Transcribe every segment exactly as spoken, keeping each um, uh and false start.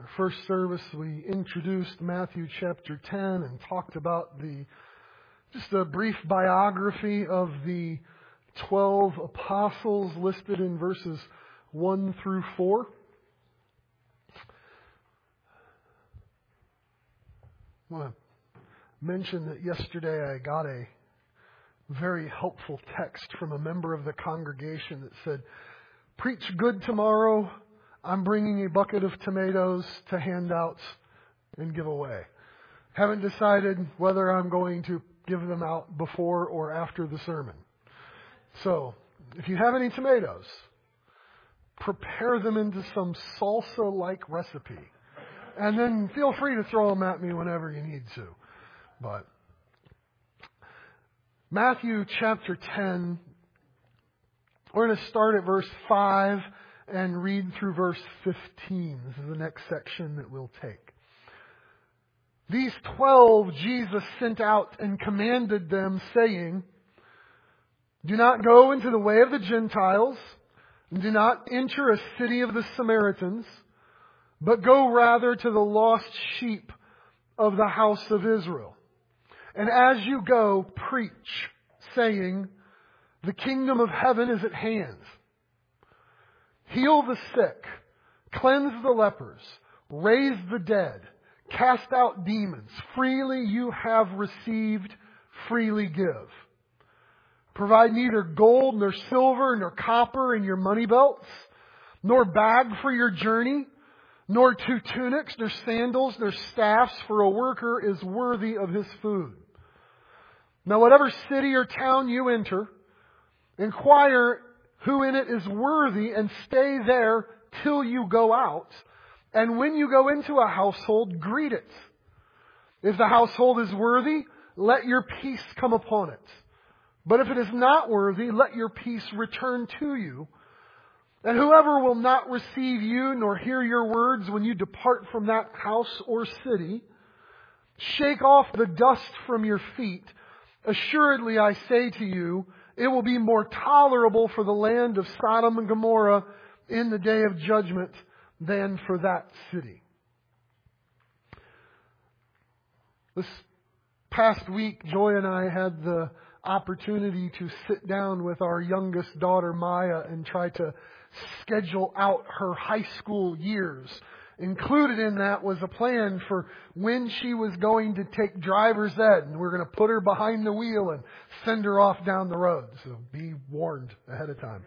Our first service, we introduced Matthew chapter ten and talked about the just a brief biography of the twelve apostles listed in verses one through four. I want to mention that yesterday I got a very helpful text from a member of the congregation that said, "Preach good tomorrow. I'm bringing a bucket of tomatoes to hand out and give away. Haven't decided whether I'm going to give them out before or after the sermon. So, if you have any tomatoes, prepare them into some salsa-like recipe. And then feel free to throw them at me whenever you need to." But Matthew chapter ten, we're going to start at verse five and read through verse fifteen. This is the next section that we'll take. "These twelve Jesus sent out and commanded them, saying, 'Do not go into the way of the Gentiles, and do not enter a city of the Samaritans, but go rather to the lost sheep of the house of Israel. And as you go, preach, saying, the kingdom of heaven is at hand. Heal the sick, cleanse the lepers, raise the dead, cast out demons. Freely you have received, freely give. Provide neither gold, nor silver, nor copper in your money belts, nor bag for your journey, nor two tunics, nor sandals, nor staffs, for a worker is worthy of his food. Now whatever city or town you enter, inquire who in it is worthy, and stay there till you go out. And when you go into a household, greet it. If the household is worthy, let your peace come upon it. But if it is not worthy, let your peace return to you. And whoever will not receive you nor hear your words when you depart from that house or city, shake off the dust from your feet. Assuredly, I say to you, it will be more tolerable for the land of Sodom and Gomorrah in the day of judgment than for that city." This past week, Joy and I had the opportunity to sit down with our youngest daughter, Maya, and try to schedule out her high school years. Included in that was a plan for when she was going to take driver's ed, and we're going to put her behind the wheel and send her off down the road. So be warned ahead of time.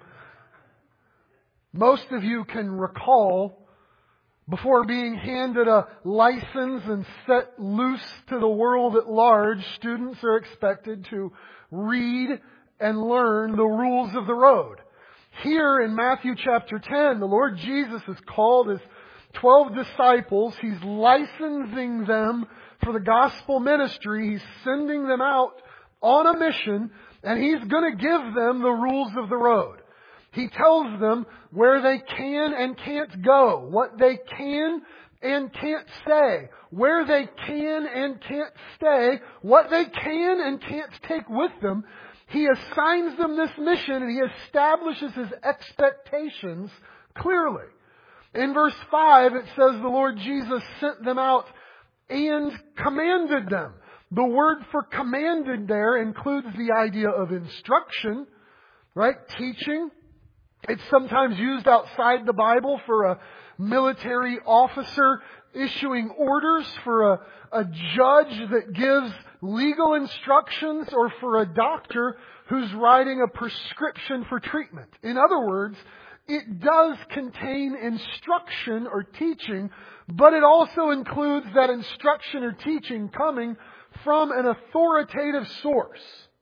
Most of you can recall, before being handed a license and set loose to the world at large, students are expected to read and learn the rules of the road. Here in Matthew chapter ten, the Lord Jesus has called his twelve disciples. He's licensing them for the gospel ministry. He's sending them out on a mission, and he's going to give them the rules of the road. He tells them where they can and can't go, what they can and can't say, where they can and can't stay, what they can and can't take with them. He assigns them this mission, and he establishes his expectations clearly. In verse five, it says the Lord Jesus sent them out and commanded them. The word for commanded there includes the idea of instruction, right? Teaching. It's sometimes used outside the Bible for a military officer issuing orders, for a, a judge that gives legal instructions, or for a doctor who's writing a prescription for treatment. In other words, it does contain instruction or teaching, but it also includes that instruction or teaching coming from an authoritative source.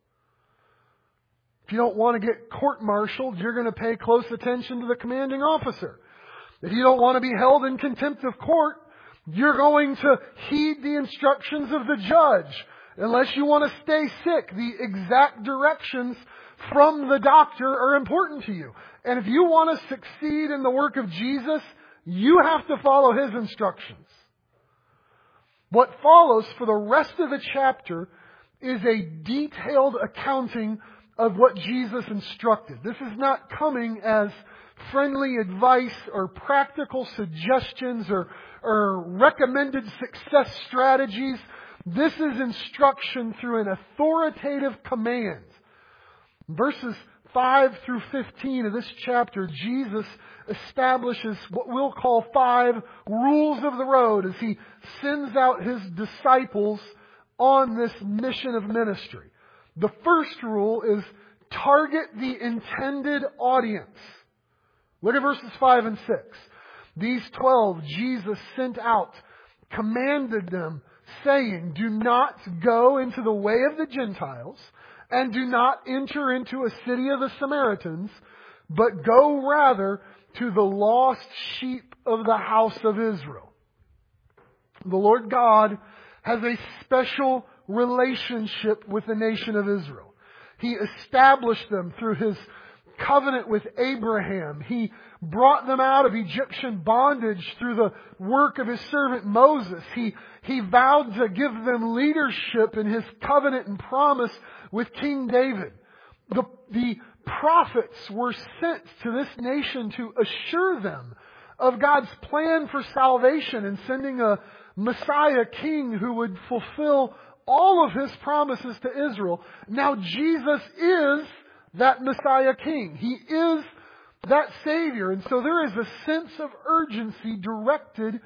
If you don't want to get court-martialed, you're going to pay close attention to the commanding officer. If you don't want to be held in contempt of court, you're going to heed the instructions of the judge. Unless you want to stay sick, the exact directions from the doctor are important to you. And if you want to succeed in the work of Jesus, you have to follow his instructions. What follows for the rest of the chapter is a detailed accounting of what Jesus instructed. This is not coming as friendly advice or practical suggestions or, or recommended success strategies. This is instruction through an authoritative command. Verses five through fifteen of this chapter, Jesus establishes what we'll call five rules of the road as He sends out His disciples on this mission of ministry. The first rule is target the intended audience. Look at verses five and six. These twelve Jesus sent out, commanded them, saying, "Do not go into the way of the Gentiles, and do not enter into a city of the Samaritans, but go rather to the lost sheep of the house of Israel." The Lord God has a special relationship with the nation of Israel. He established them through His covenant with Abraham. He brought them out of Egyptian bondage through the work of His servant Moses. He, he vowed to give them leadership in His covenant and promise with King David. The, the prophets were sent to this nation to assure them of God's plan for salvation and sending a Messiah King who would fulfill all of His promises to Israel. Now Jesus is that Messiah King. He is that Savior. And so there is a sense of urgency directed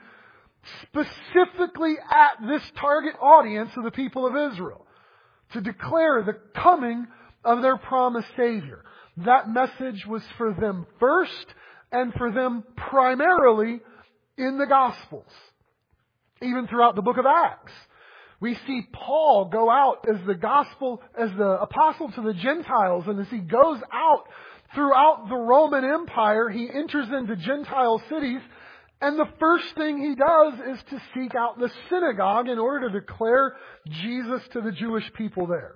specifically at this target audience of the people of Israel to declare the coming of their promised Savior. That message was for them first and for them primarily in the Gospels. Even throughout the book of Acts, we see Paul go out as the gospel, as the apostle to the Gentiles. And as he goes out throughout the Roman Empire, he enters into Gentile cities. And the first thing he does is to seek out the synagogue in order to declare Jesus to the Jewish people there.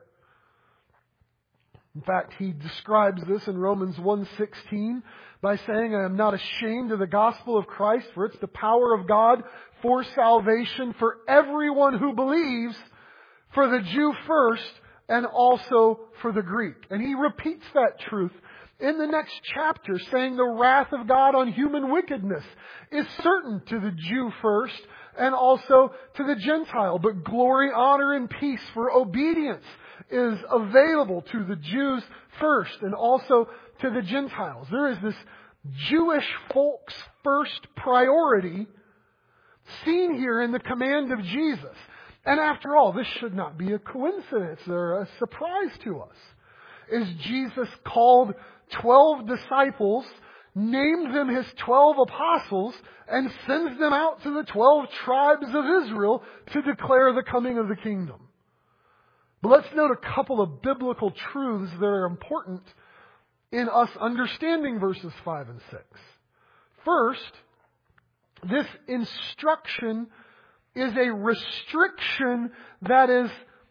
In fact, he describes this in Romans one sixteen by saying, "I am not ashamed of the gospel of Christ, for it's the power of God for salvation for everyone who believes, for the Jew first and also for the Greek." And he repeats that truth in the next chapter, saying the wrath of God on human wickedness is certain to the Jew first and also to the Gentile. But glory, honor, and peace for obedience is available to the Jews first and also to the Gentiles. There is this Jewish folks' first priority seen here in the command of Jesus. And after all, this should not be a coincidence or a surprise to us. As Jesus called twelve disciples, named them His twelve apostles, and sends them out to the twelve tribes of Israel to declare the coming of the kingdom. But let's note a couple of biblical truths that are important in us understanding verses five and six. First, this instruction is a restriction that is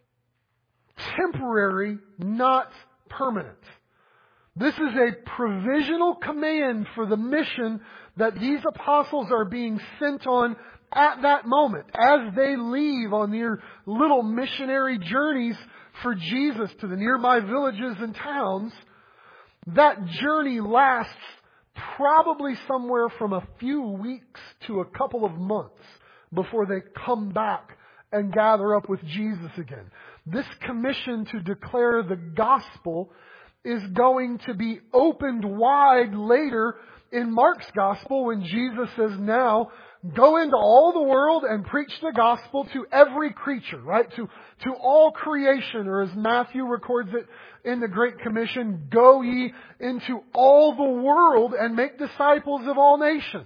temporary, not permanent. This is a provisional command for the mission that these apostles are being sent on at that moment. As they leave on their little missionary journeys for Jesus to the nearby villages and towns, that journey lasts probably somewhere from a few weeks to a couple of months before they come back and gather up with Jesus again. This commission to declare the gospel is going to be opened wide later in Mark's gospel when Jesus says, "Now go into all the world and preach the gospel to every creature," right? To, to all creation, or as Matthew records it in the Great Commission, "Go ye into all the world and make disciples of all nations."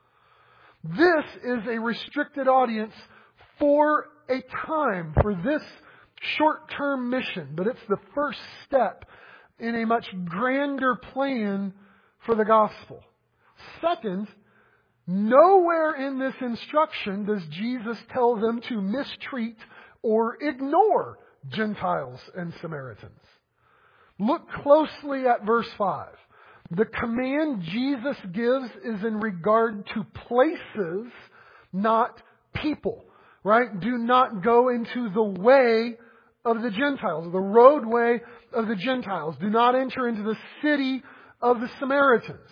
This is a restricted audience for a time, for this short-term mission, but it's the first step in a much grander plan for the gospel. Second, nowhere in this instruction does Jesus tell them to mistreat or ignore Gentiles and Samaritans. Look closely at verse five. The command Jesus gives is in regard to places, not people. Right? Do not go into the way of the Gentiles, the roadway of the Gentiles. Do not enter into the city of the Samaritans.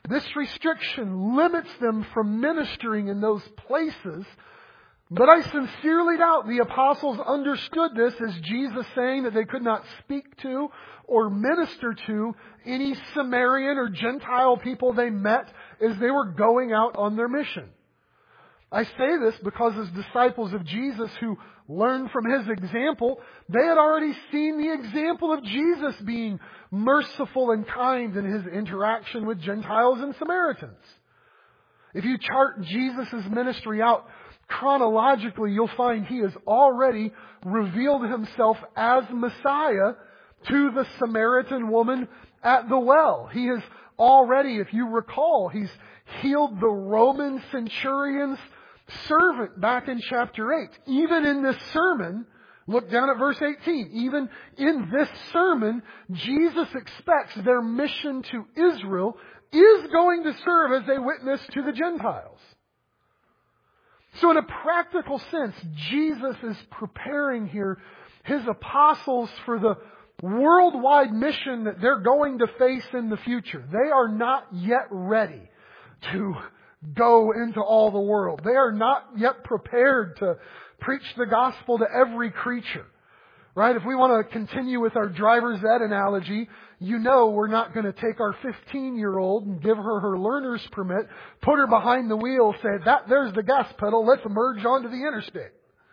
This restriction limits them from ministering in those places. But I sincerely doubt the apostles understood this as Jesus saying that they could not speak to or minister to any Samaritan or Gentile people they met as they were going out on their mission. I say this because as disciples of Jesus who learned from His example, they had already seen the example of Jesus being merciful and kind in His interaction with Gentiles and Samaritans. If you chart Jesus' ministry out chronologically, you'll find He has already revealed Himself as Messiah to the Samaritan woman at the well. He has already, if you recall, He's healed the Roman centurion's servant back in chapter eight. Even in this sermon, look down at verse eighteen. Even in this sermon, Jesus expects their mission to Israel is going to serve as a witness to the Gentiles. So in a practical sense, Jesus is preparing here His apostles for the worldwide mission that they're going to face in the future. They are not yet ready to go into all the world. They are not yet prepared to preach the gospel to every creature. Right? If we want to continue with our driver's ed analogy, you know we're not going to take our fifteen-year-old and give her her learner's permit, put her behind the wheel, say, that there's the gas pedal, let's merge onto the interstate.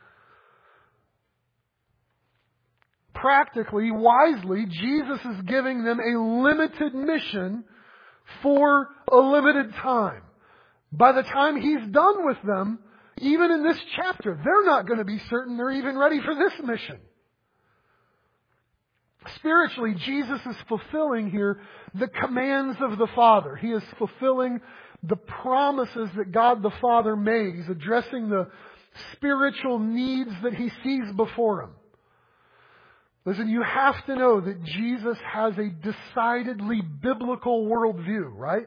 Practically, wisely, Jesus is giving them a limited mission for a limited time. By the time He's done with them, even in this chapter, they're not going to be certain they're even ready for this mission. Spiritually, Jesus is fulfilling here the commands of the Father. He is fulfilling the promises that God the Father made. He's addressing the spiritual needs that He sees before Him. Listen, you have to know that Jesus has a decidedly biblical worldview, right?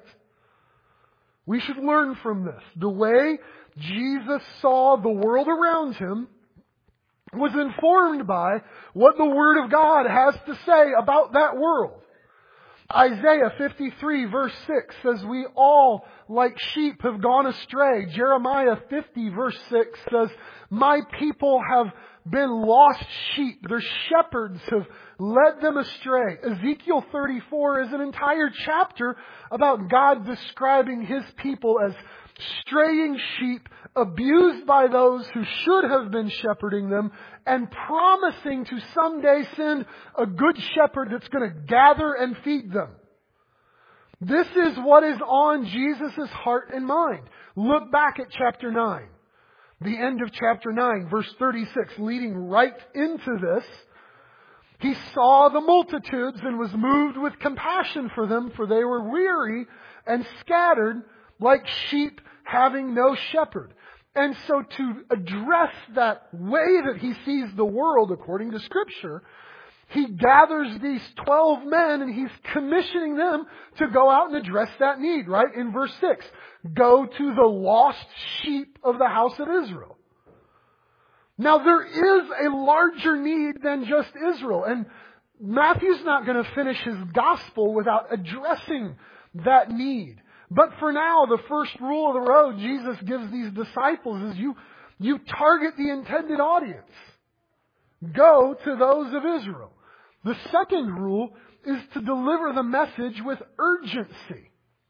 We should learn from this. The way Jesus saw the world around Him was informed by what the Word of God has to say about that world. Isaiah fifty-three verse six says, we all like sheep have gone astray. Jeremiah fifty verse six says, my people have been lost sheep. Their shepherds have led them astray. Ezekiel thirty-four is an entire chapter about God describing His people as straying sheep, abused by those who should have been shepherding them, and promising to someday send a good shepherd that's going to gather and feed them. This is what is on Jesus' heart and mind. Look back at chapter nine. The end of chapter nine, verse thirty-six, leading right into this. He saw the multitudes and was moved with compassion for them, for they were weary and scattered like sheep having no shepherd. And so to address that way that He sees the world according to Scripture, He gathers these twelve men and He's commissioning them to go out and address that need, right? In verse six, go to the lost sheep of the house of Israel. Now there is a larger need than just Israel. And Matthew's not going to finish his gospel without addressing that need. But for now, the first rule of the road Jesus gives these disciples is you, you target the intended audience. Go to those of Israel. The second rule is to deliver the message with urgency.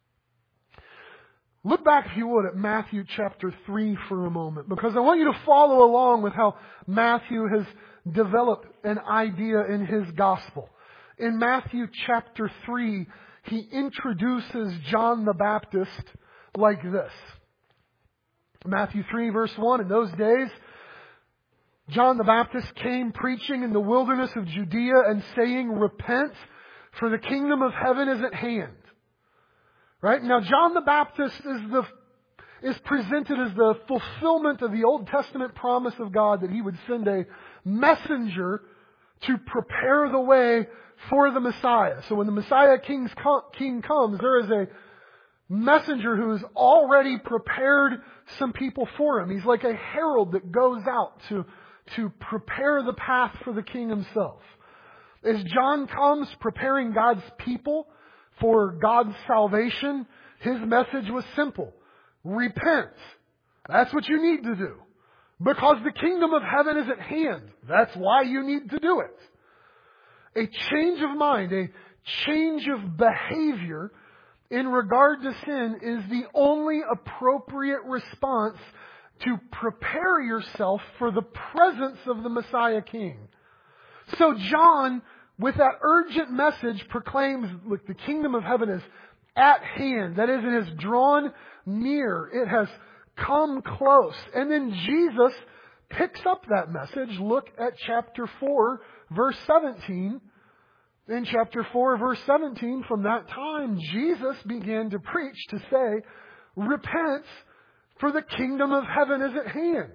Look back, if you would, at Matthew chapter three for a moment, because I want you to follow along with how Matthew has developed an idea in his gospel. In Matthew chapter three, he introduces John the Baptist like this. Matthew three verse one, in those days, John the Baptist came preaching in the wilderness of Judea and saying, repent, for the kingdom of heaven is at hand. Right? Now, John the Baptist is the is presented as the fulfillment of the Old Testament promise of God that He would send a messenger to prepare the way for the Messiah. So when the Messiah King's King comes, there is a messenger who has already prepared some people for Him. He's like a herald that goes out to, to prepare the path for the King Himself. As John comes preparing God's people for God's salvation, His message was simple. Repent. That's what you need to do. Because the kingdom of heaven is at hand. That's why you need to do it. A change of mind, a change of behavior in regard to sin is the only appropriate response to prepare yourself for the presence of the Messiah King. So John, with that urgent message, proclaims, look, the kingdom of heaven is at hand. That is, it has drawn near. It has come close. And then Jesus picks up that message. Look at chapter four, verse seventeen. In chapter four, verse seventeen, from that time, Jesus began to preach to say, repent, for the kingdom of heaven is at hand.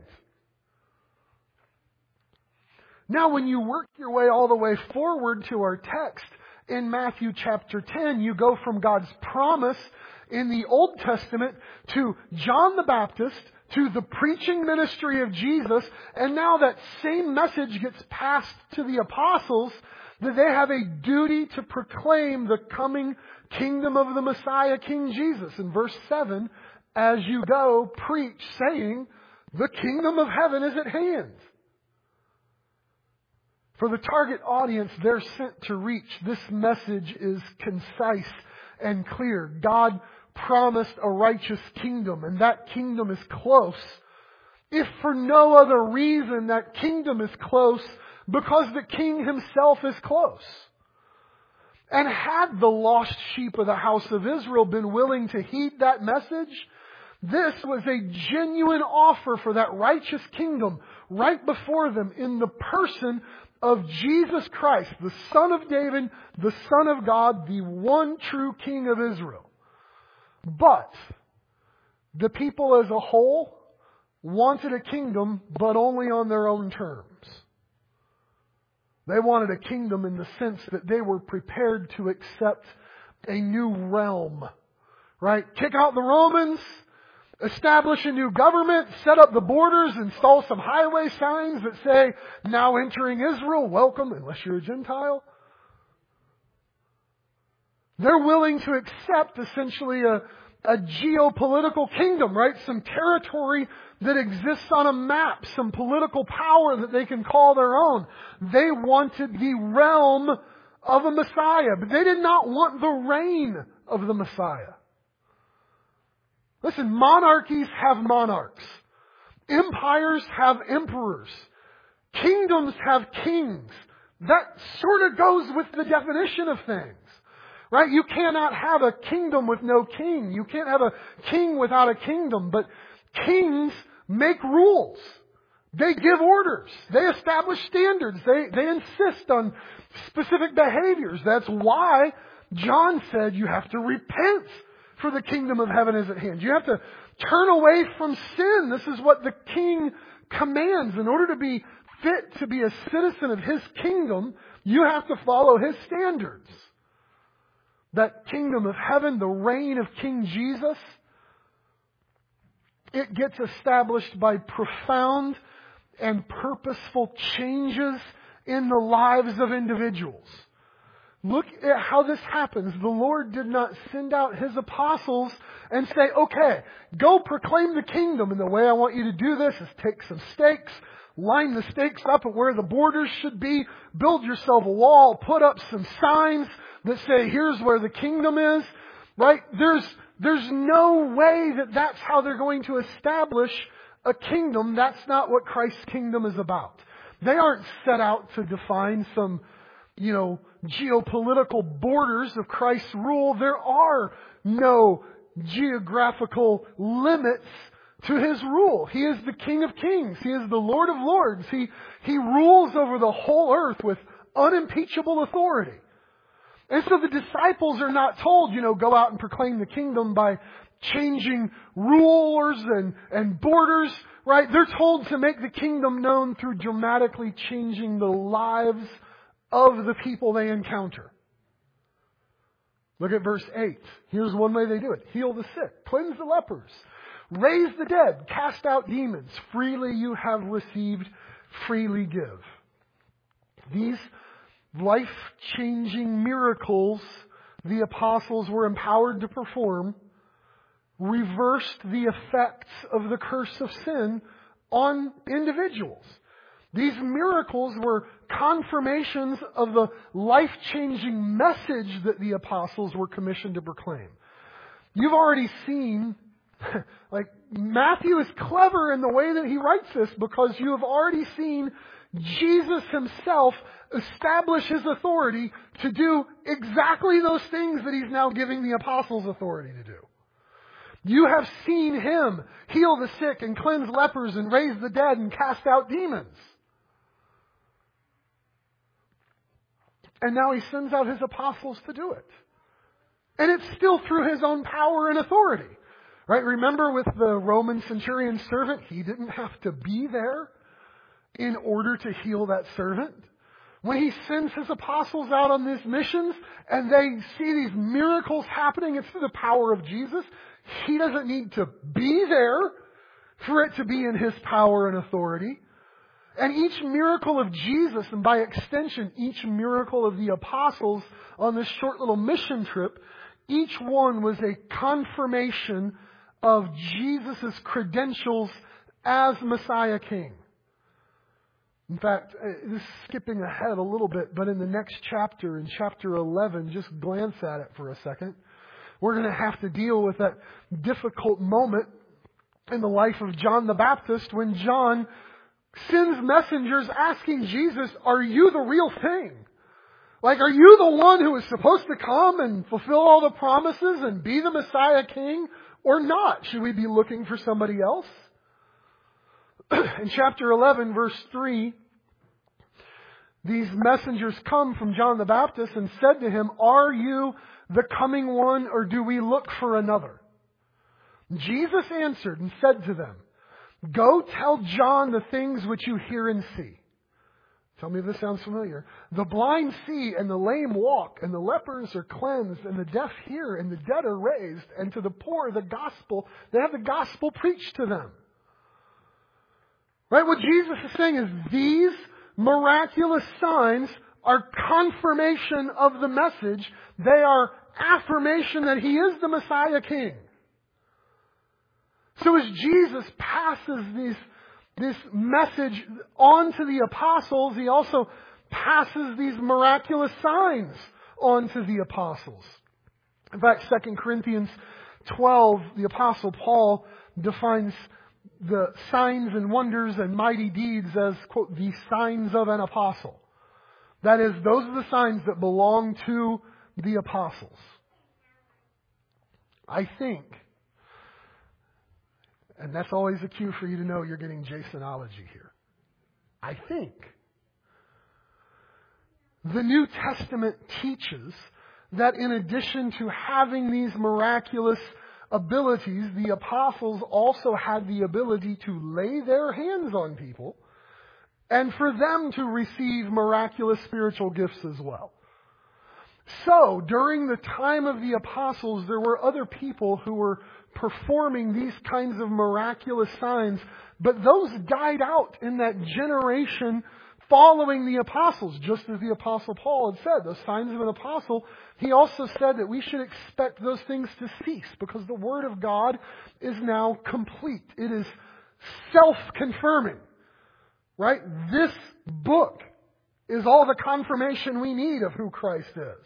Now, when you work your way all the way forward to our text in Matthew chapter ten, you go from God's promise in the Old Testament to John the Baptist, to the preaching ministry of Jesus, and now that same message gets passed to the apostles, that they have a duty to proclaim the coming kingdom of the Messiah, King Jesus. In verse seven, as you go, preach, saying, the kingdom of heaven is at hand. For the target audience they're sent to reach, this message is concise and clear. God promised a righteous kingdom, and that kingdom is close. If for no other reason, that kingdom is close because the King Himself is close. And had the lost sheep of the house of Israel been willing to heed that message, this was a genuine offer for that righteous kingdom right before them in the person of Jesus Christ, the Son of David, the Son of God, the one true King of Israel. But the people as a whole wanted a kingdom, but only on their own terms. They wanted a kingdom in the sense that they were prepared to accept a new realm. Right? Kick out the Romans, establish a new government, set up the borders, install some highway signs that say, now entering Israel, welcome, unless you're a Gentile. They're willing to accept essentially a, a geopolitical kingdom, right? Some territory that exists on a map, some political power that they can call their own. They wanted the realm of a Messiah, but they did not want the reign of the Messiah. Listen, monarchies have monarchs. Empires have emperors. Kingdoms have kings. That sort of goes with the definition of things. Right? You cannot have a kingdom with no king. You can't have a king without a kingdom. But kings make rules. They give orders. They establish standards. They, they insist on specific behaviors. That's why John said you have to repent, for the kingdom of heaven is at hand. You have to turn away from sin. This is what the king commands. In order to be fit to be a citizen of His kingdom, you have to follow His standards. That kingdom of heaven, the reign of King Jesus, it gets established by profound and purposeful changes in the lives of individuals. Look at how this happens. The Lord did not send out His apostles and say, okay, go proclaim the kingdom. And the way I want you to do this is take some stakes, line the stakes up at where the borders should be, build yourself a wall, put up some signs that say, here's where the kingdom is. Right? There's, there's no way that that's how they're going to establish a kingdom. That's not what Christ's kingdom is about. They aren't set out to define some, you know, geopolitical borders of Christ's rule. There are no geographical limits to His rule. He is the King of Kings. He is the Lord of Lords. He, He rules over the whole earth with unimpeachable authority. And so the disciples are not told, you know, go out and proclaim the kingdom by changing rulers and, and borders, right? They're told to make the kingdom known through dramatically changing the lives of the people they encounter. Look at verse eight. Here's one way they do it. Heal the sick, cleanse the lepers, raise the dead, cast out demons. Freely you have received, freely give. These life-changing miracles the apostles were empowered to perform reversed the effects of the curse of sin on individuals. These miracles were confirmations of the life-changing message that the apostles were commissioned to proclaim. You've already seen, like, Matthew is clever in the way that he writes this because you have already seen Jesus himself establish his authority to do exactly those things that he's now giving the apostles authority to do. You have seen him heal the sick and cleanse lepers and raise the dead and cast out demons. And now he sends out his apostles to do it. And it's still through his own power and authority. Right? Remember with the Roman centurion servant, he didn't have to be there in order to heal that servant. When he sends his apostles out on these missions and they see these miracles happening, it's through the power of Jesus. He doesn't need to be there for it to be in his power and authority. And each miracle of Jesus, and by extension, each miracle of the apostles on this short little mission trip, each one was a confirmation of Jesus' credentials as Messiah King. In fact, this is skipping ahead a little bit, but in the next chapter, in chapter eleven, just glance at it for a second. We're going to have to deal with that difficult moment in the life of John the Baptist when John sends messengers asking Jesus, are you the real thing? Like, are you the one who is supposed to come and fulfill all the promises and be the Messiah King or not? Should we be looking for somebody else? In chapter eleven, verse three, these messengers come from John the Baptist and said to him, are you the coming one, or do we look for another? Jesus answered and said to them, go tell John the things which you hear and see. Tell me if this sounds familiar. The blind see, and the lame walk, and the lepers are cleansed, and the deaf hear, and the dead are raised, and to the poor the gospel, they have the gospel preached to them. Right? What Jesus is saying is these miraculous signs are confirmation of the message. They are affirmation that he is the Messiah King. So as Jesus passes these, this message on to the apostles, he also passes these miraculous signs on to the apostles. In fact, Second Corinthians twelve, the apostle Paul defines the signs and wonders and mighty deeds as, quote, the signs of an apostle. That is, those are the signs that belong to the apostles. I think, and that's always a cue for you to know you're getting Jasonology here. I think the New Testament teaches that in addition to having these miraculous abilities, the apostles also had the ability to lay their hands on people and for them to receive miraculous spiritual gifts as well. So, during the time of the apostles, there were other people who were performing these kinds of miraculous signs, but those died out in that generation following the apostles, just as the apostle Paul had said, those signs of an apostle. He also said that we should expect those things to cease because the Word of God is now complete. It is self-confirming. Right? This book is all the confirmation we need of who Christ is.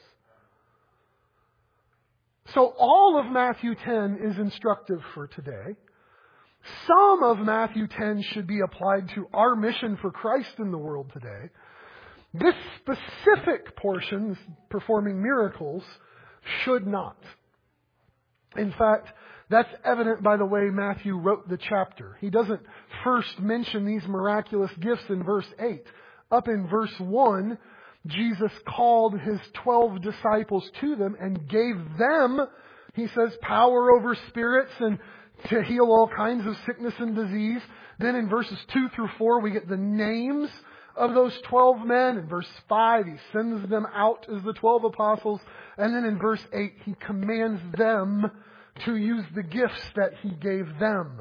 So all of Matthew ten is instructive for today. Some of Matthew ten should be applied to our mission for Christ in the world today. This specific portion, performing miracles, should not. In fact, that's evident by the way Matthew wrote the chapter. He doesn't first mention these miraculous gifts in verse eight. Up in verse one, Jesus called his twelve disciples to them and gave them, he says, power over spirits and to heal all kinds of sickness and disease. Then in verses two through four, we get the names of those twelve men. In verse five, he sends them out as the twelve apostles. And then in verse eight, he commands them to use the gifts that he gave them.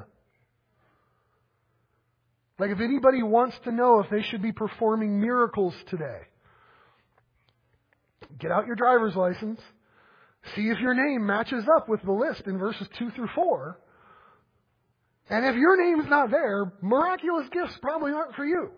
Like if anybody wants to know if they should be performing miracles today, get out your driver's license See if your name matches up with the list in verses two through four. And if your name's not there, miraculous gifts probably aren't for you.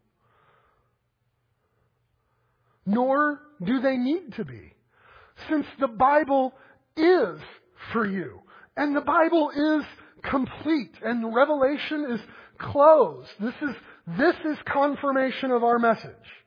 Nor do they need to be, since the Bible is for you. And the Bible is complete, and Revelation is closed. This is, this is confirmation of our message.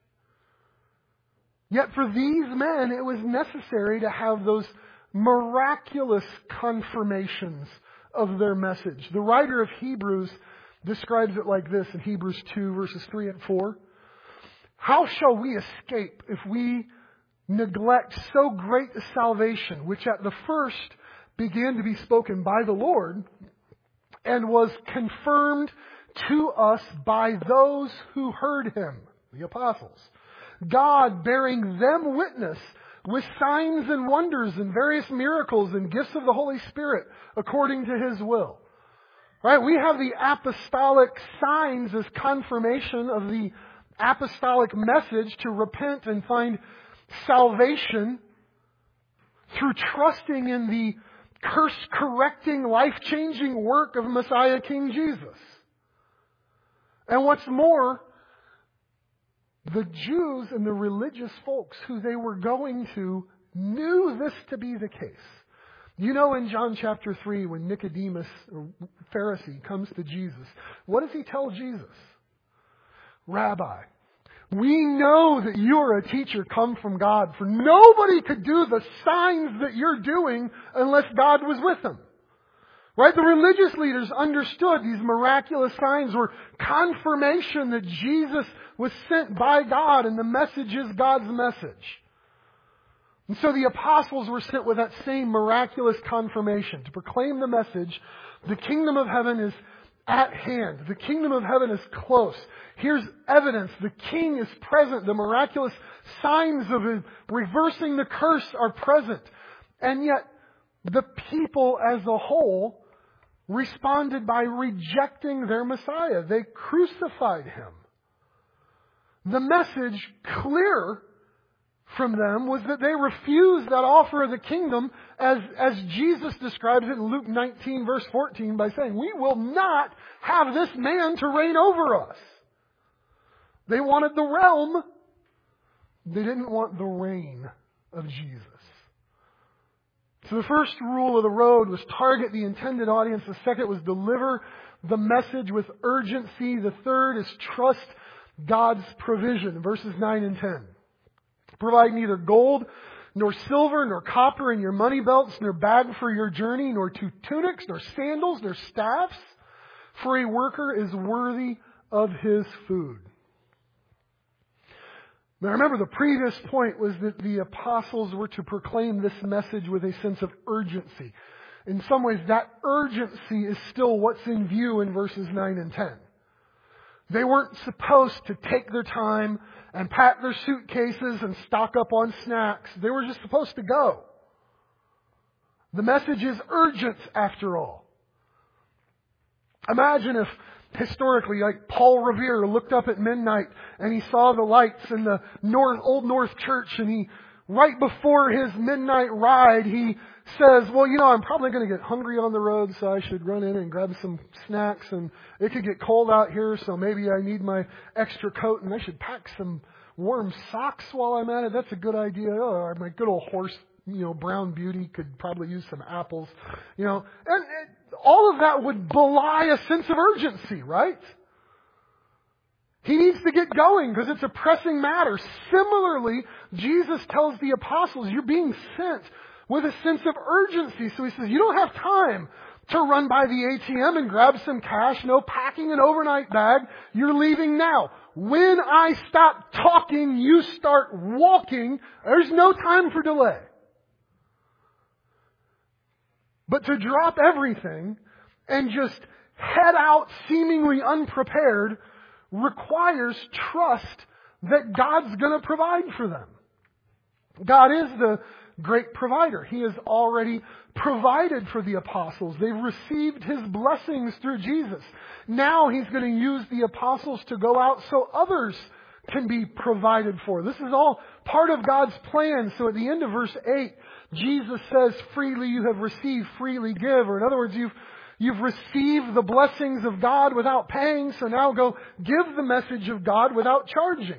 Yet for these men, it was necessary to have those miraculous confirmations of their message. The writer of Hebrews describes it like this in Hebrews two, verses three and four. How shall we escape if we neglect so great a salvation, which at the first began to be spoken by the Lord, and was confirmed to us by those who heard him, the apostles, God bearing them witness with signs and wonders and various miracles and gifts of the Holy Spirit according to his will. Right? We have the apostolic signs as confirmation of the apostolic message to repent and find salvation through trusting in the curse-correcting, life-changing work of Messiah King Jesus. And what's more, the Jews and the religious folks who they were going to knew this to be the case. You know, in John chapter three, when Nicodemus, or Pharisee, comes to Jesus, what does he tell Jesus? Rabbi, we know that you are a teacher come from God, for nobody could do the signs that you're doing unless God was with them. Right? The religious leaders understood these miraculous signs were confirmation that Jesus was sent by God and the message is God's message. And so the apostles were sent with that same miraculous confirmation to proclaim the message. The kingdom of heaven is at hand. The kingdom of heaven is close. Here's evidence. The king is present. The miraculous signs of reversing the curse are present. And yet, the people as a whole responded by rejecting their Messiah. They crucified him. The message, clear from them, was that they refused that offer of the kingdom, as, as Jesus describes it in Luke nineteen, verse fourteen, by saying, we will not have this man to reign over us. They wanted the realm. They didn't want the reign of Jesus. So the first rule of the road was target the intended audience. The second was deliver the message with urgency. The third is trust God's provision. Verses nine and ten. Provide neither gold, nor silver, nor copper in your money belts, nor bag for your journey, nor two tunics, nor sandals, nor staffs. For a worker is worthy of his food. Now remember, the previous point was that the apostles were to proclaim this message with a sense of urgency. In some ways, that urgency is still what's in view in verses nine and ten. They weren't supposed to take their time and pack their suitcases and stock up on snacks. They were just supposed to go. The message is urgent, after all. Imagine if, historically, like Paul Revere looked up at midnight and he saw the lights in the North, Old North Church, and he, right before his midnight ride, he says, well, you know, I'm probably going to get hungry on the road, so I should run in and grab some snacks, and it could get cold out here, so maybe I need my extra coat, and I should pack some warm socks while I'm at it. That's a good idea. Oh, my good old horse, you know, Brown Beauty could probably use some apples, you know. And, and all of that would belie a sense of urgency, right? He needs to get going because it's a pressing matter. Similarly, Jesus tells the apostles, you're being sent with a sense of urgency. So he says, you don't have time to run by the A T M and grab some cash. No packing an overnight bag. You're leaving now. When I stop talking, you start walking. There's no time for delay. But to drop everything and just head out seemingly unprepared requires trust that God's going to provide for them. God is the great provider. He has already provided for the apostles. They've received His blessings through Jesus. Now He's going to use the apostles to go out so others can be provided for. This is all part of God's plan. So at the end of verse eight, Jesus says, freely you have received, freely give. Or in other words, you've, you've received the blessings of God without paying, so now go give the message of God without charging.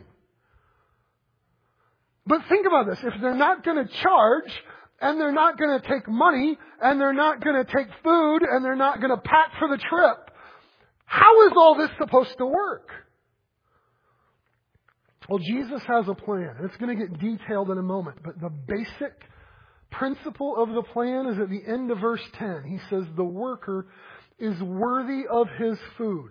But think about this. If they're not going to charge, and they're not going to take money, and they're not going to take food, and they're not going to pack for the trip, how is all this supposed to work? Well, Jesus has a plan. It's going to get detailed in a moment. But the basic principle of the plan is at the end of verse ten. He says, the worker is worthy of his food.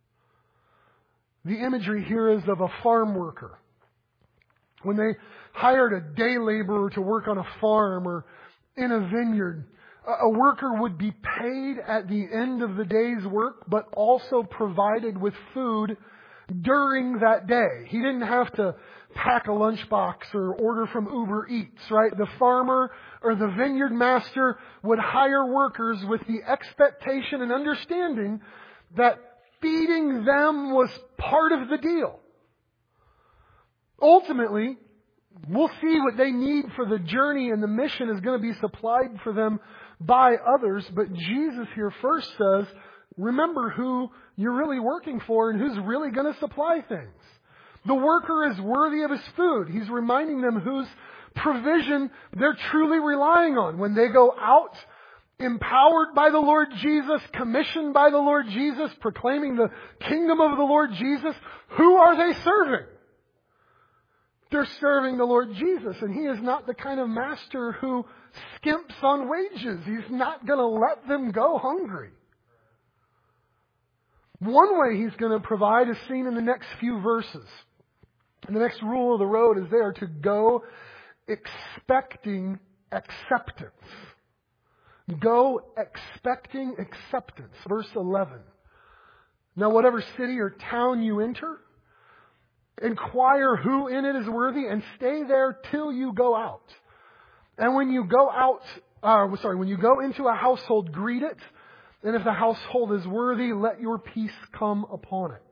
The imagery here is of a farm worker. When they hired a day laborer to work on a farm or in a vineyard, a worker would be paid at the end of the day's work, but also provided with food during that day. He didn't have to pack a lunchbox or order from Uber Eats, right? The farmer or the vineyard master would hire workers with the expectation and understanding that feeding them was part of the deal. Ultimately, we'll see what they need for the journey, and the mission is going to be supplied for them by others. But Jesus here first says, remember who you're really working for and who's really going to supply things. The worker is worthy of his food. He's reminding them whose provision they're truly relying on. When they go out, empowered by the Lord Jesus, commissioned by the Lord Jesus, proclaiming the kingdom of the Lord Jesus, who are they serving? They're serving the Lord Jesus, and He is not the kind of master who skimps on wages. He's not going to let them go hungry. One way He's going to provide is seen in the next few verses. And the next rule of the road is there to go expecting acceptance. Go expecting acceptance. Verse eleven. Now, whatever city or town you enter, inquire who in it is worthy and stay there till you go out. And when you go out, uh, sorry, when you go into a household, greet it. And if the household is worthy, let your peace come upon it.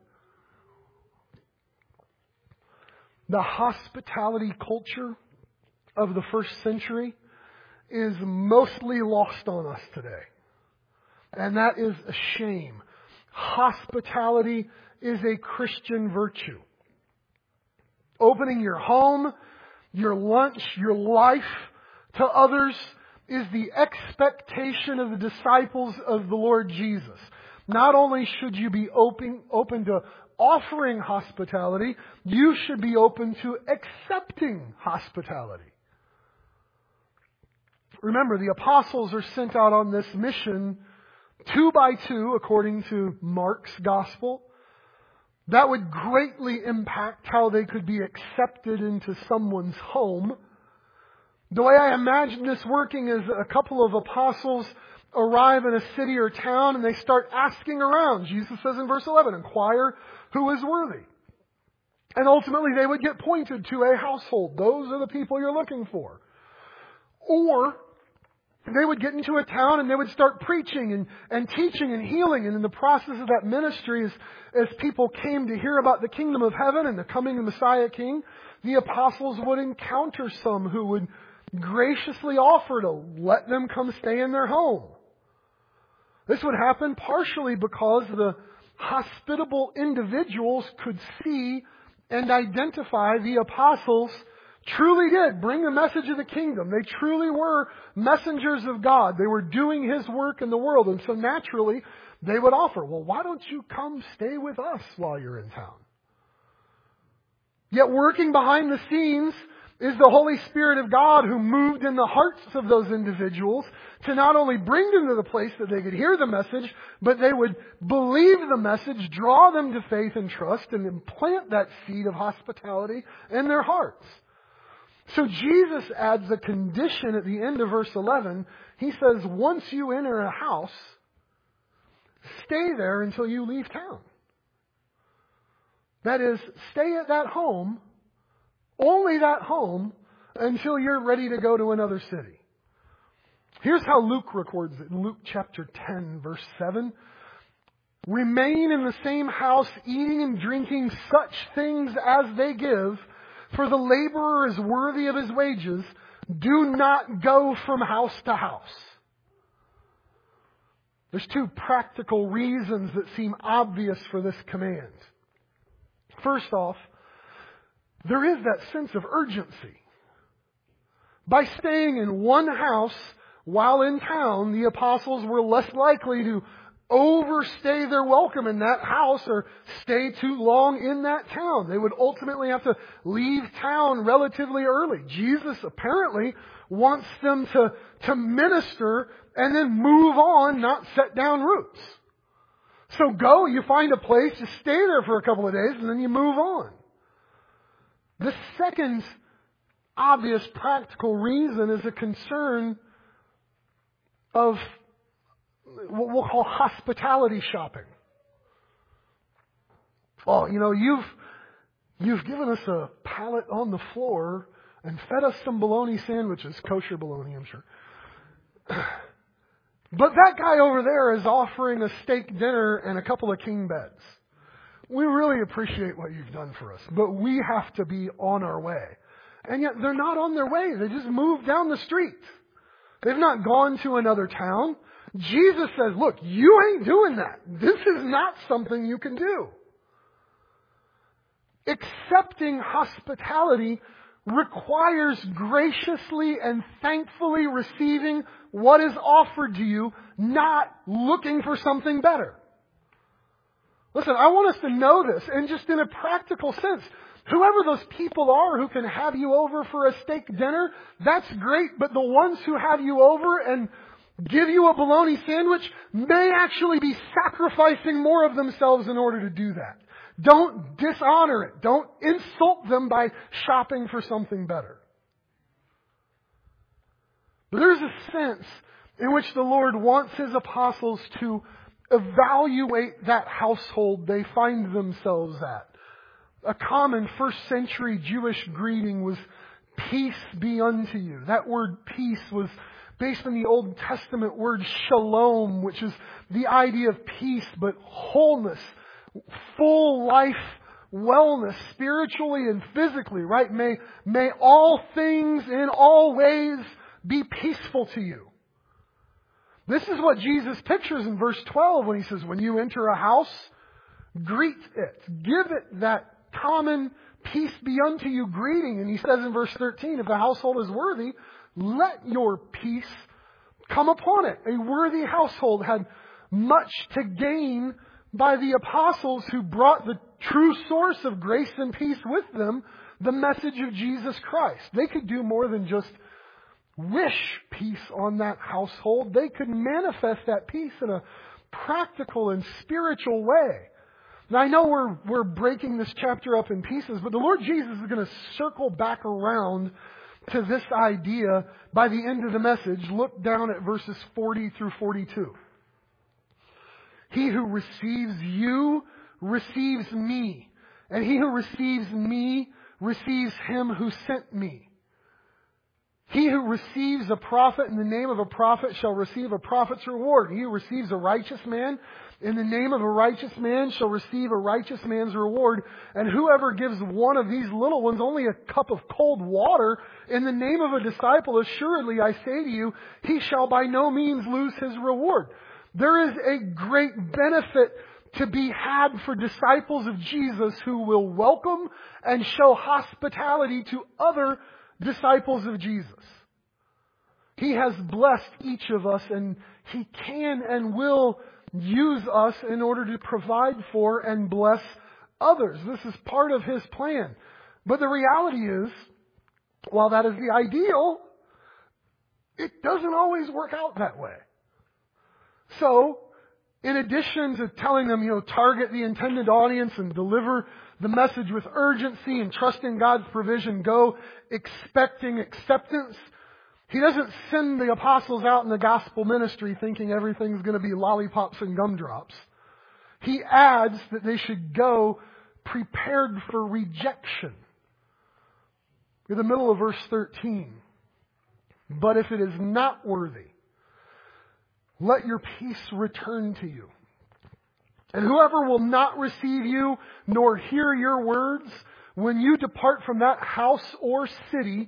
The hospitality culture of the first century is mostly lost on us today. And that is a shame. Hospitality is a Christian virtue. Opening your home, your lunch, your life to others is the expectation of the disciples of the Lord Jesus. Not only should you be open, open to offering hospitality, you should be open to accepting hospitality. Remember, the apostles are sent out on this mission two by two, according to Mark's gospel. That would greatly impact how they could be accepted into someone's home. The way I imagine this working is a couple of apostles arrive in a city or town and they start asking around. Jesus says in verse eleven, inquire who is worthy. And ultimately they would get pointed to a household. Those are the people you're looking for. Or they would get into a town and they would start preaching and, and teaching and healing. And in the process of that ministry, as, as people came to hear about the kingdom of heaven and the coming of Messiah King, the apostles would encounter some who would graciously offer to let them come stay in their home. This would happen partially because the hospitable individuals could see and identify the apostles truly did bring the message of the kingdom. They truly were messengers of God. They were doing His work in the world. And so naturally, they would offer, well, why don't you come stay with us while you're in town? Yet working behind the scenes is the Holy Spirit of God who moved in the hearts of those individuals to not only bring them to the place that they could hear the message, but they would believe the message, draw them to faith and trust, and implant that seed of hospitality in their hearts. So Jesus adds a condition at the end of verse eleven. He says, once you enter a house, stay there until you leave town. That is, stay at that home, only that home, until you're ready to go to another city. Here's how Luke records it in Luke chapter ten, verse seven. Remain in the same house, eating and drinking such things as they give, for the laborer is worthy of his wages. Do not go from house to house. There's two practical reasons that seem obvious for this command. First off, there is that sense of urgency. By staying in one house while in town, the apostles were less likely to overstay their welcome in that house or stay too long in that town. They would ultimately have to leave town relatively early. Jesus apparently wants them to, to minister and then move on, not set down roots. So go, you find a place, you stay there for a couple of days, and then you move on. The second obvious practical reason is a concern of what we'll call hospitality shopping. Oh, you know, you've you've given us a pallet on the floor and fed us some bologna sandwiches, kosher bologna, I'm sure. But that guy over there is offering a steak dinner and a couple of king beds. We really appreciate what you've done for us, but we have to be on our way. And yet they're not on their way. They just moved down the street. They've not gone to another town. Jesus says, look, you ain't doing that. This is not something you can do. Accepting hospitality requires graciously and thankfully receiving what is offered to you, not looking for something better. Listen, I want us to know this, and just in a practical sense, whoever those people are who can have you over for a steak dinner, that's great, but the ones who have you over and give you a bologna sandwich may actually be sacrificing more of themselves in order to do that. Don't dishonor it. Don't insult them by shopping for something better. But there's a sense in which the Lord wants His apostles to evaluate that household they find themselves at. A common first century Jewish greeting was, peace be unto you. That word peace was based on the Old Testament word shalom, which is the idea of peace, but wholeness, full life, wellness, spiritually and physically, right? May, may all things in all ways be peaceful to you. This is what Jesus pictures in verse twelve when He says, when you enter a house, greet it. Give it that common peace be unto you greeting. And He says in verse thirteen, if the household is worthy, let your peace come upon it. A worthy household had much to gain by the apostles who brought the true source of grace and peace with them, the message of Jesus Christ. They could do more than just wish peace on that household. They could manifest that peace in a practical and spiritual way. Now, I know we're we're breaking this chapter up in pieces, but the Lord Jesus is going to circle back around to this idea by the end of the message. Look down at verses forty through forty-two. He who receives you receives me, and he who receives me receives him who sent me. He who receives a prophet in the name of a prophet shall receive a prophet's reward. He who receives a righteous man in the name of a righteous man shall receive a righteous man's reward. And whoever gives one of these little ones only a cup of cold water in the name of a disciple, assuredly I say to you, he shall by no means lose his reward. There is a great benefit to be had for disciples of Jesus who will welcome and show hospitality to other disciples of Jesus. He has blessed each of us, and He can and will use us in order to provide for and bless others. This is part of His plan. But the reality is, while that is the ideal, it doesn't always work out that way. So, in addition to telling them, you know, target the intended audience and deliver the message with urgency and trust in God's provision, go expecting acceptance, He doesn't send the apostles out in the gospel ministry thinking everything's going to be lollipops and gumdrops. He adds that they should go prepared for rejection. In the middle of verse thirteen, but if it is not worthy, let your peace return to you. And whoever will not receive you nor hear your words, when you depart from that house or city,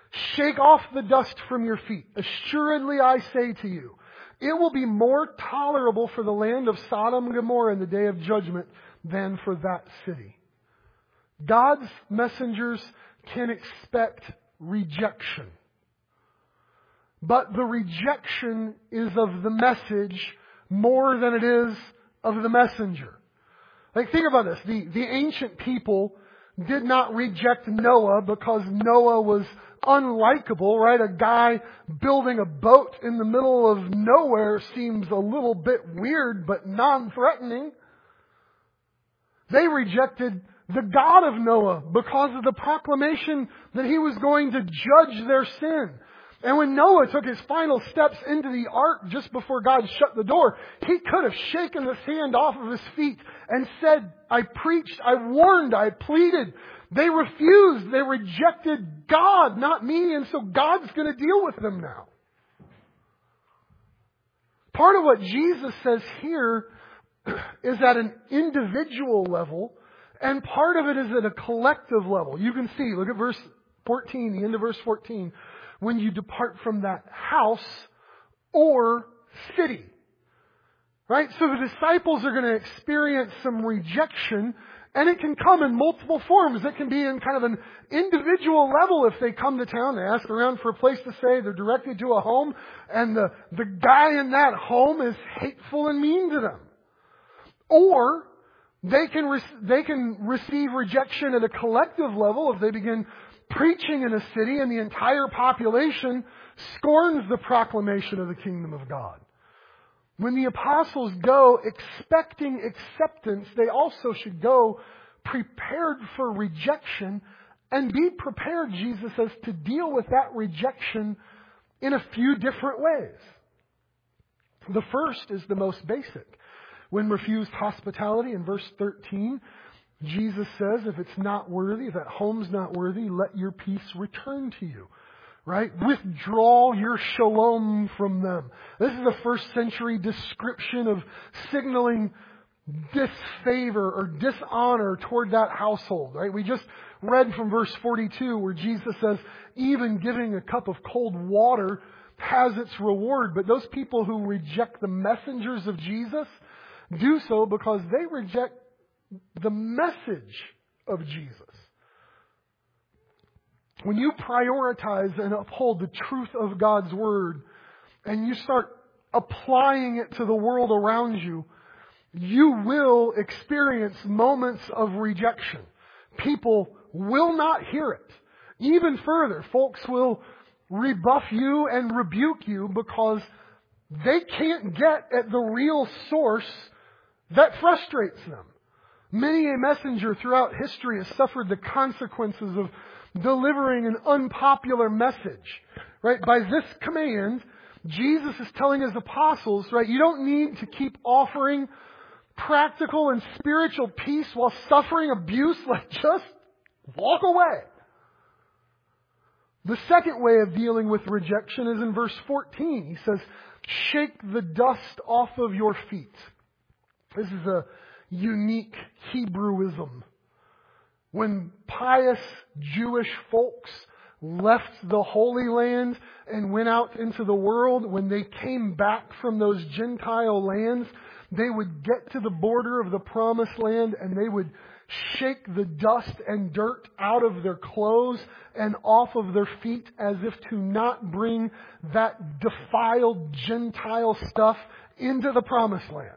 Shake off the dust from your feet. Assuredly I say to you, it will be more tolerable for the land of Sodom and Gomorrah in the day of judgment than for that city. God's messengers can expect rejection. But the rejection is of the message more than it is of the messenger. Like, think about this. The, the ancient people did not reject Noah because Noah was unlikable, right? A guy building a boat in the middle of nowhere seems a little bit weird, but non-threatening. They rejected the God of Noah because of the proclamation that he was going to judge their sin. And when Noah took his final steps into the ark just before God shut the door, he could have shaken the sand off of his feet and said, I preached, I warned, I pleaded. They refused. They rejected God, not me, and so God's going to deal with them now. Part of what Jesus says here is at an individual level, and part of it is at a collective level. You can see, look at verse fourteen, the end of verse fourteen. When you depart from that house or city. Right? So the disciples are going to experience some rejection, and it can come in multiple forms. It can be in kind of an individual level. If they come to town, they ask around for a place to stay, they're directed to a home, and the, the guy in that home is hateful and mean to them. Or they can, re- they can receive rejection at a collective level if they begin preaching in a city and the entire population scorns the proclamation of the kingdom of God. When the apostles go expecting acceptance, they also should go prepared for rejection and be prepared, Jesus says, to deal with that rejection in a few different ways. The first is the most basic. When refused hospitality in verse thirteen, Jesus says, if it's not worthy, if that home's not worthy, let your peace return to you. Right? Withdraw your shalom from them. This is a first century description of signaling disfavor or dishonor toward that household. Right? We just read from verse forty-two where Jesus says, even giving a cup of cold water has its reward. But those people who reject the messengers of Jesus do so because they reject the message of Jesus. When you prioritize and uphold the truth of God's Word and you start applying it to the world around you, you will experience moments of rejection. People will not hear it. Even further, folks will rebuff you and rebuke you because they can't get at the real source that frustrates them. Many a messenger throughout history has suffered the consequences of delivering an unpopular message. Right? By this command, Jesus is telling his apostles, right, you don't need to keep offering practical and spiritual peace while suffering abuse. Like, just walk away. The second way of dealing with rejection is in verse fourteen. He says, shake the dust off of your feet. This is a unique Hebrewism. When pious Jewish folks left the Holy Land and went out into the world, when they came back from those Gentile lands, they would get to the border of the Promised Land and they would shake the dust and dirt out of their clothes and off of their feet as if to not bring that defiled Gentile stuff into the Promised Land.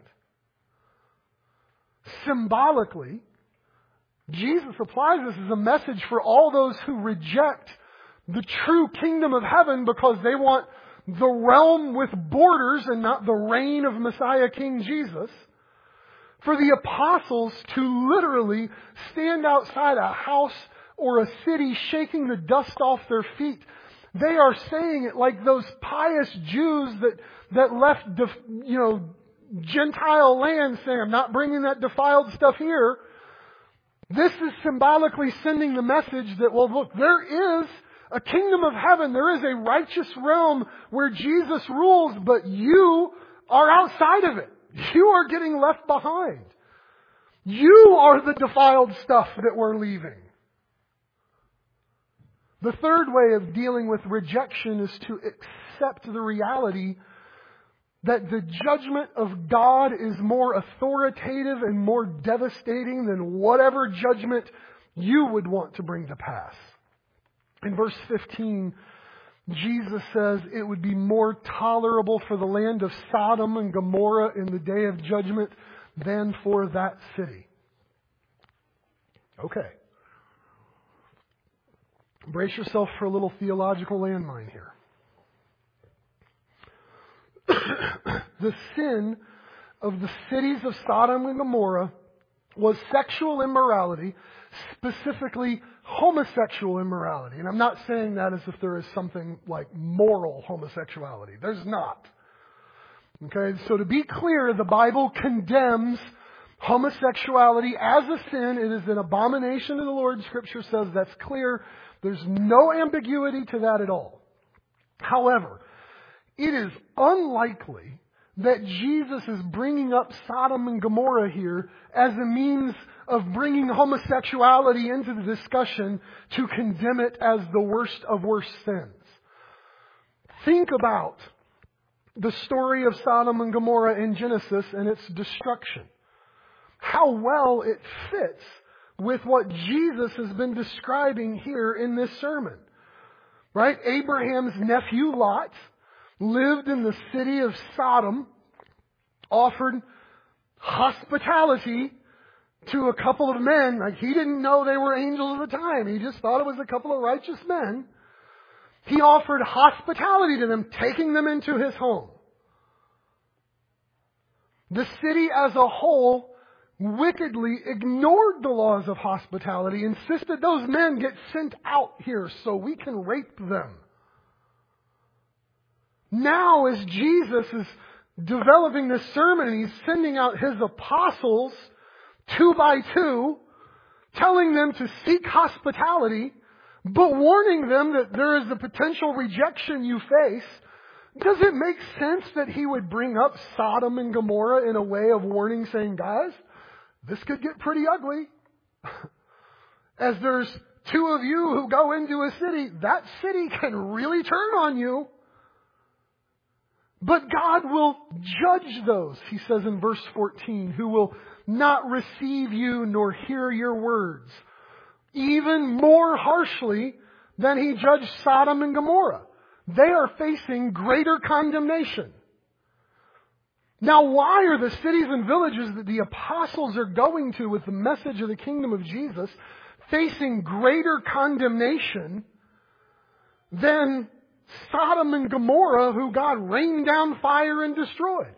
Symbolically, Jesus applies this as a message for all those who reject the true kingdom of heaven because they want the realm with borders and not the reign of Messiah King Jesus. For the apostles to literally stand outside a house or a city shaking the dust off their feet. They are saying it like those pious Jews that, that left, def, you know, Gentile land saying, I'm not bringing that defiled stuff here. This is symbolically sending the message that, well, look, there is a kingdom of heaven. There is a righteous realm where Jesus rules, but you are outside of it. You are getting left behind. You are the defiled stuff that we're leaving. The third way of dealing with rejection is to accept the reality that the judgment of God is more authoritative and more devastating than whatever judgment you would want to bring to pass. In verse fifteen, Jesus says it would be more tolerable for the land of Sodom and Gomorrah in the day of judgment than for that city. Okay. Brace yourself for a little theological landmine here. The sin of the cities of Sodom and Gomorrah was sexual immorality, specifically homosexual immorality. And I'm not saying that as if there is something like moral homosexuality. There's not. Okay, so to be clear, the Bible condemns homosexuality as a sin. It is an abomination to the Lord. Scripture says that's clear. There's no ambiguity to that at all. However, it is unlikely that Jesus is bringing up Sodom and Gomorrah here as a means of bringing homosexuality into the discussion to condemn it as the worst of worst sins. Think about the story of Sodom and Gomorrah in Genesis and its destruction. How well it fits with what Jesus has been describing here in this sermon. Right? Abraham's nephew Lot lived in the city of Sodom, offered hospitality to a couple of men. Like, he didn't know they were angels at the time. He just thought it was a couple of righteous men. He offered hospitality to them, taking them into his home. The city as a whole wickedly ignored the laws of hospitality, insisted those men get sent out here so we can rape them. Now, as Jesus is developing this sermon, he's sending out his apostles two by two, telling them to seek hospitality, but warning them that there is the potential rejection you face. Does it make sense that he would bring up Sodom and Gomorrah in a way of warning, saying, guys, this could get pretty ugly? As there's two of you who go into a city, that city can really turn on you. But God will judge those, he says in verse fourteen, who will not receive you nor hear your words, even more harshly than he judged Sodom and Gomorrah. They are facing greater condemnation. Now, why are the cities and villages that the apostles are going to with the message of the kingdom of Jesus facing greater condemnation than Sodom and Gomorrah, who God rained down fire and destroyed?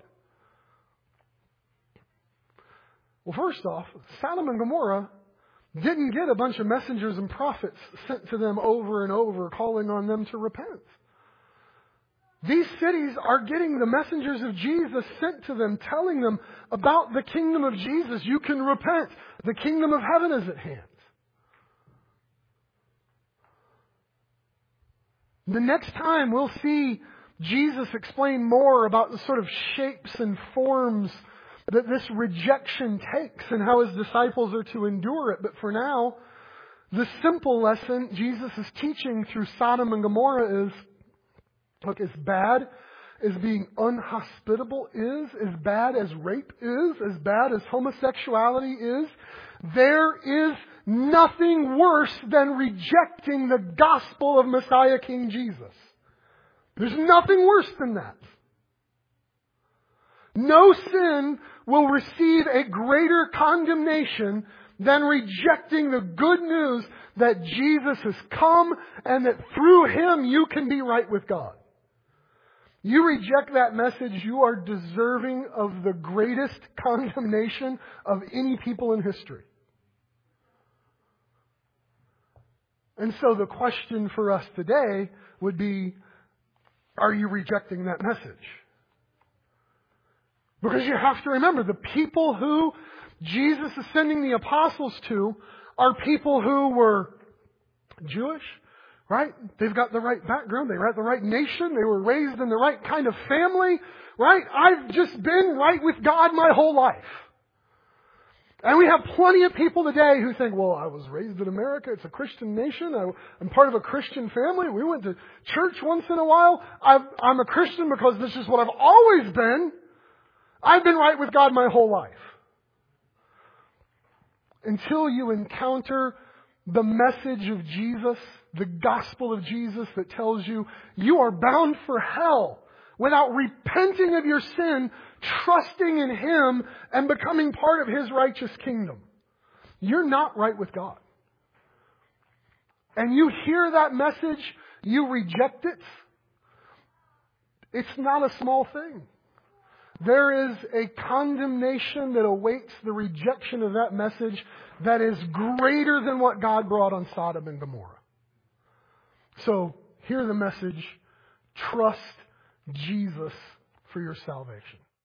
Well, first off, Sodom and Gomorrah didn't get a bunch of messengers and prophets sent to them over and over, calling on them to repent. These cities are getting the messengers of Jesus sent to them, telling them about the kingdom of Jesus. You can repent. The kingdom of heaven is at hand. The next time we'll see Jesus explain more about the sort of shapes and forms that this rejection takes and how his disciples are to endure it. But for now, the simple lesson Jesus is teaching through Sodom and Gomorrah is, look, as bad as being unhospitable is, as bad as rape is, as bad as homosexuality is, there is nothing worse than rejecting the gospel of Messiah King Jesus. There's nothing worse than that. No sin will receive a greater condemnation than rejecting the good news that Jesus has come and that through him you can be right with God. You reject that message, you are deserving of the greatest condemnation of any people in history. And so the question for us today would be, are you rejecting that message? Because you have to remember, the people who Jesus is sending the apostles to are people who were Jewish, right? They've got the right background. They were at the right nation. They were raised in the right kind of family, right? I've just been right with God my whole life. And we have plenty of people today who think, well, I was raised in America. It's a Christian nation. I, I'm part of a Christian family. We went to church once in a while. I've, I'm a Christian because this is what I've always been. I've been right with God my whole life. Until you encounter the message of Jesus, the gospel of Jesus that tells you you are bound for hell without repenting of your sin, trusting in Him, and becoming part of His righteous kingdom. You're not right with God. And you hear that message, you reject it. It's not a small thing. There is a condemnation that awaits the rejection of that message that is greater than what God brought on Sodom and Gomorrah. So, hear the message. Trust Jesus for your salvation.